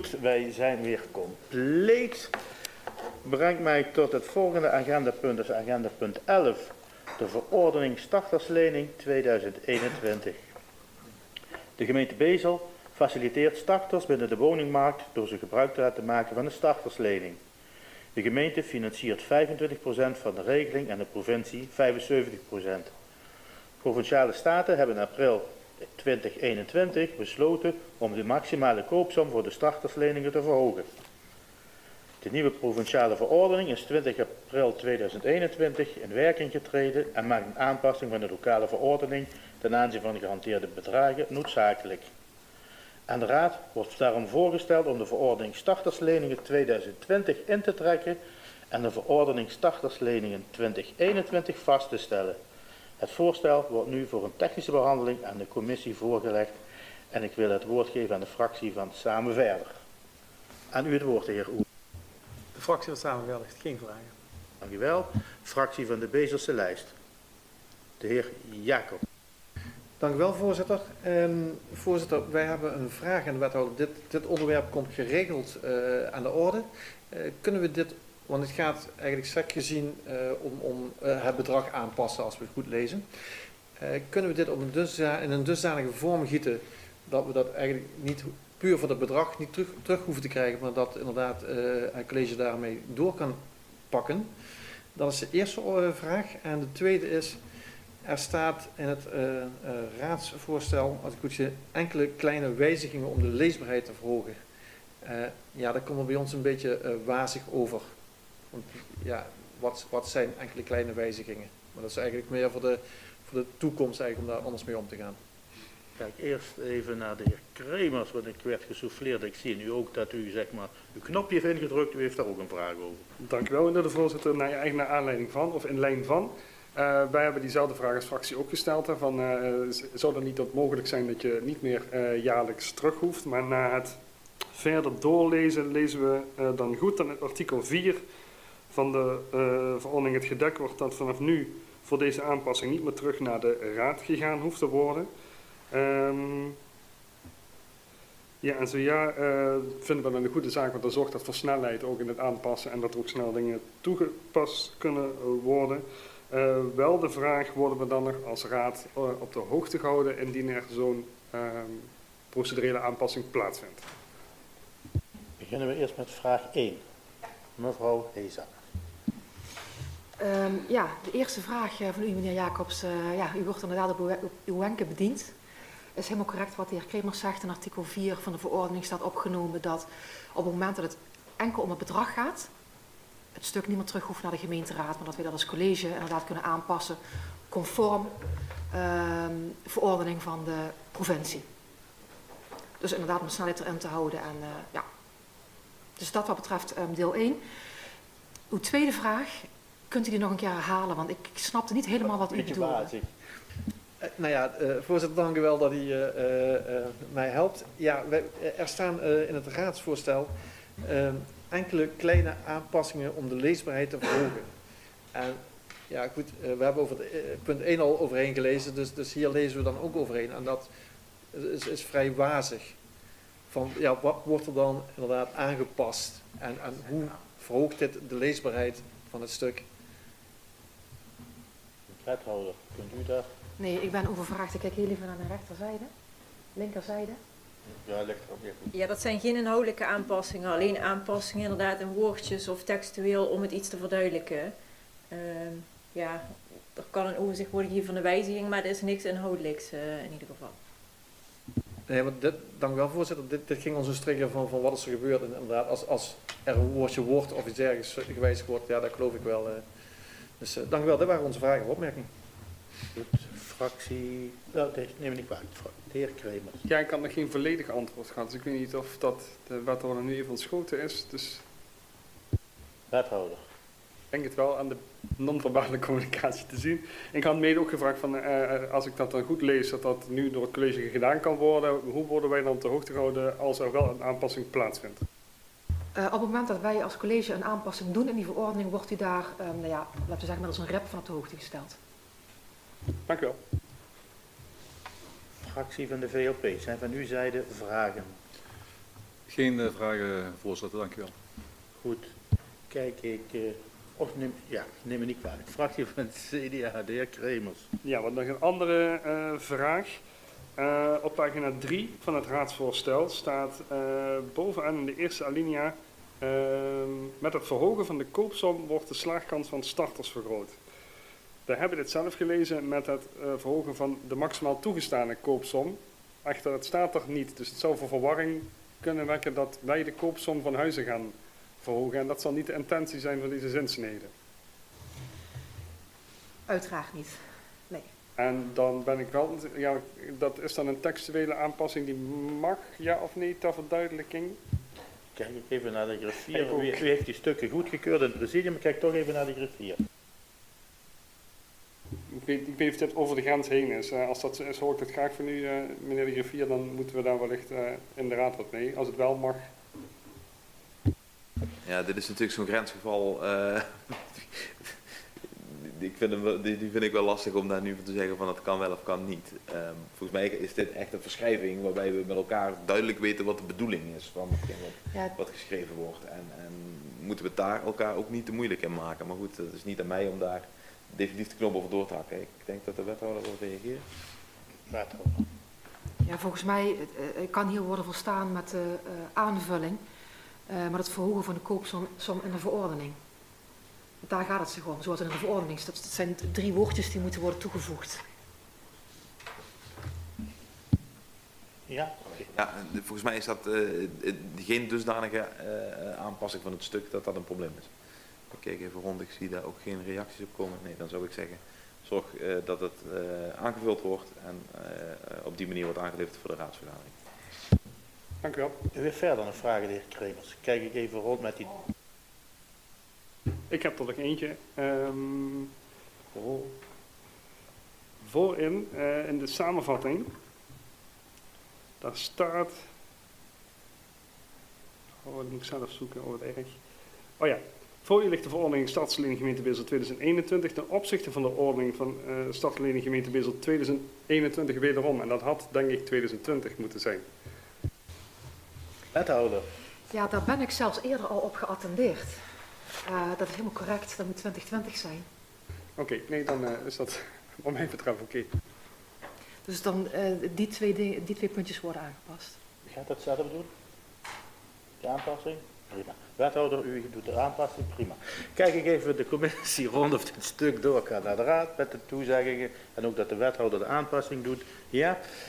Goed, wij zijn weer compleet. Brengt mij tot het volgende agendapunt, dat is agendapunt 11. De verordening starterslening 2021. De gemeente Bezel faciliteert starters binnen de woningmarkt door ze gebruik te laten maken van de starterslening. De gemeente financiert 25% van de regeling en de provincie 75%. Provinciale staten hebben in april 2021 besloten om de maximale koopsom voor de startersleningen te verhogen. De nieuwe provinciale verordening is 20 april 2021 in werking getreden en maakt een aanpassing van de lokale verordening ten aanzien van de gehanteerde bedragen noodzakelijk. Aan de Raad wordt daarom voorgesteld om de verordening startersleningen 2020 in te trekken en de verordening startersleningen 2021 vast te stellen. Het voorstel wordt nu voor een technische behandeling aan de commissie voorgelegd en ik wil het woord geven aan de fractie van Samen Verder. Aan u het woord, de heer Oer. De fractie van Samen Verder heeft geen vragen. Dank u wel. Fractie van de Bezelse lijst. De heer Jacob. Dank u wel, voorzitter. Voorzitter, wij hebben een vraag aan de wethouder. Dit onderwerp komt geregeld aan de orde. Kunnen we dit, want het gaat eigenlijk sec gezien om het bedrag aanpassen als we het goed lezen. Kunnen we dit op in een dusdanige vorm gieten dat we dat eigenlijk niet puur voor het bedrag niet terug hoeven te krijgen, maar dat inderdaad het college daarmee door kan pakken? Dat is de eerste vraag. En de tweede is, er staat in het raadsvoorstel, als ik goed zie, enkele kleine wijzigingen om de leesbaarheid te verhogen. Ja, daar komen bij ons een beetje wazig over. Want, ja, wat zijn enkele kleine wijzigingen? Maar dat is eigenlijk meer voor de toekomst eigenlijk, om daar anders mee om te gaan. Kijk, eerst even naar de heer Kremers, want ik werd gesouffleerd. Ik zie nu ook dat u zeg maar uw knopje heeft ingedrukt. U heeft daar ook een vraag over. Dank u wel, meneer de voorzitter. Naar aanleiding van, of in lijn van. Wij hebben diezelfde vraag als fractie ook gesteld. Zou er niet mogelijk zijn dat je niet meer jaarlijks terug hoeft, maar na het verder doorlezen lezen we dan goed dan het artikel 4 van de verordening het gedekt wordt dat vanaf nu voor deze aanpassing niet meer terug naar de raad gegaan hoeft te worden. Vinden we dan een goede zaak, want dat zorgt dat voor snelheid ook in het aanpassen en dat er ook snel dingen toegepast kunnen worden. Wel de vraag, worden we dan nog als raad op de hoogte gehouden indien er zo'n procedurele aanpassing plaatsvindt? Beginnen we eerst met vraag 1. Mevrouw Heza. Ja, de eerste vraag van u, meneer Jacobs. U wordt inderdaad op uw wenken bediend. Het is helemaal correct wat de heer Kremers zegt. In artikel 4 van de verordening staat opgenomen dat op het moment dat het enkel om het bedrag gaat, het stuk niet meer terug hoeft naar de gemeenteraad, maar dat we dat als college inderdaad kunnen aanpassen conform verordening van de provincie. Dus inderdaad om snelheid erin te houden. En, ja. Dus dat wat betreft deel 1. Uw tweede vraag, kunt u die nog een keer herhalen? Want ik snapte niet helemaal wat u bedoelde. Voorzitter, dank u wel dat u mij helpt. Ja, er staan in het raadsvoorstel enkele kleine aanpassingen om de leesbaarheid te verhogen. En ja, goed, we hebben over punt 1 al overheen gelezen, dus hier lezen we dan ook overheen. En dat is vrij wazig. Van, ja, wat wordt er dan inderdaad aangepast? En hoe verhoogt dit de leesbaarheid van het stuk? Wethouder, kunt u daar? Nee, ik ben overvraagd. Ik kijk heel even naar de rechterzijde. Linkerzijde. Ja, ligt er ook weer goed. Ja, dat zijn geen inhoudelijke aanpassingen. Alleen aanpassingen inderdaad in woordjes of textueel om het iets te verduidelijken. Er kan een overzicht worden hier van de wijziging, maar er is niks inhoudelijks in ieder geval. Nee, maar dank u wel, voorzitter. Dit ging ons een strikken van wat is er gebeurd. En inderdaad, als er een woordje wordt of iets dergelijks gewijzigd wordt, ja, dat geloof ik wel. Dus dank u wel, dat waren onze vragen en opmerkingen. Goed, fractie... neem me niet kwalijk, de heer Kremers. Ja, ik had nog geen volledig antwoord gehad, dus ik weet niet of dat de wethouder nu even ontschoten is. Dus Wethouder. ik denk het wel aan de non-verbale communicatie te zien. Ik had mede ook gevraagd van, als ik dat dan goed lees, dat dat nu door het college gedaan kan worden. Hoe worden wij dan op de hoogte gehouden als er wel een aanpassing plaatsvindt? Op het moment dat wij als college een aanpassing doen in die verordening, wordt u daar, laten we zeggen, met als een rep van op de hoogte gesteld. Dank u wel. Fractie van de VLP, zijn van uw zijde vragen? Geen vragen, voorzitter. Dank u wel. Goed. Kijk ik... neem me niet kwalijk. Fractie van het CDA, de heer Kremers. Ja, wat nog een andere vraag. Op pagina 3 van het raadsvoorstel staat bovenaan in de eerste alinea... met het verhogen van de koopsom wordt de slaagkans van starters vergroot. We hebben dit zelf gelezen met het verhogen van de maximaal toegestane koopsom. Echter, het staat er niet. Dus het zou voor verwarring kunnen wekken dat wij de koopsom van huizen gaan verhogen. En dat zal niet de intentie zijn van deze zinsnede. Uiteraard niet. Nee. En dan ben ik wel... Ja, dat is dan een textuele aanpassing die mag, ja of nee, ter verduidelijking? Kijk ik even naar de griffier. Kijk ook. U heeft die stukken goedgekeurd in het presidium, maar kijk toch even naar de griffier. Ik weet niet of dit over de grens heen is. Als dat zo is, hoor ik dat graag van u, meneer de griffier. Dan moeten we daar wellicht in de raad wat mee. Als het wel mag. Ja, dit is natuurlijk zo'n grensgeval. Die vind ik wel lastig om daar nu van te zeggen van het kan wel of kan niet. Volgens mij is dit echt een verschrijving waarbij we met elkaar duidelijk weten wat de bedoeling is van wat geschreven wordt. En moeten we het daar elkaar ook niet te moeilijk in maken. Maar goed, het is niet aan mij om daar definitief de knop over door te hakken. Ik denk dat de wethouder wil reageren. Wethouder. Ja, volgens mij kan hier worden volstaan met de aanvulling, maar het verhogen van de koopsom in de verordening. Daar gaat het zich om, zoals in de verordening. Dat zijn 3 woordjes die moeten worden toegevoegd. Ja? Ja, volgens mij is dat geen dusdanige aanpassing van het stuk dat dat een probleem is. Ik kijk even rond, ik zie daar ook geen reacties op komen. Nee, dan zou ik zeggen, zorg dat het aangevuld wordt en op die manier wordt aangeleverd voor de raadsvergadering. Dank u wel. U heeft verder een vraag, de heer Kremers. Kijk ik even rond met die... Ik heb er nog eentje. Voorin, in de samenvatting, daar staat... Oh, dat moet ik zelf zoeken, oh wat erg. Oh ja, voor u ligt de verordening Stadsverlening Gemeente Bezel 2021 ten opzichte van de ordening van Stadsverlening Gemeente Bezel 2021 wederom. En dat had denk ik 2020 moeten zijn. Wethouder. Ja, daar ben ik zelfs eerder al op geattendeerd. Dat is helemaal correct, dat moet 2020 zijn. Oké, nee, dan is dat wat mij betreft oké. Dus dan die twee puntjes worden aangepast. U gaat dat zelf doen? De aanpassing? Prima. Wethouder, u doet de aanpassing? Prima. Kijk ik even de commissie rond of dit stuk doorgaat naar de raad met de toezeggingen en ook dat de wethouder de aanpassing doet. Ja,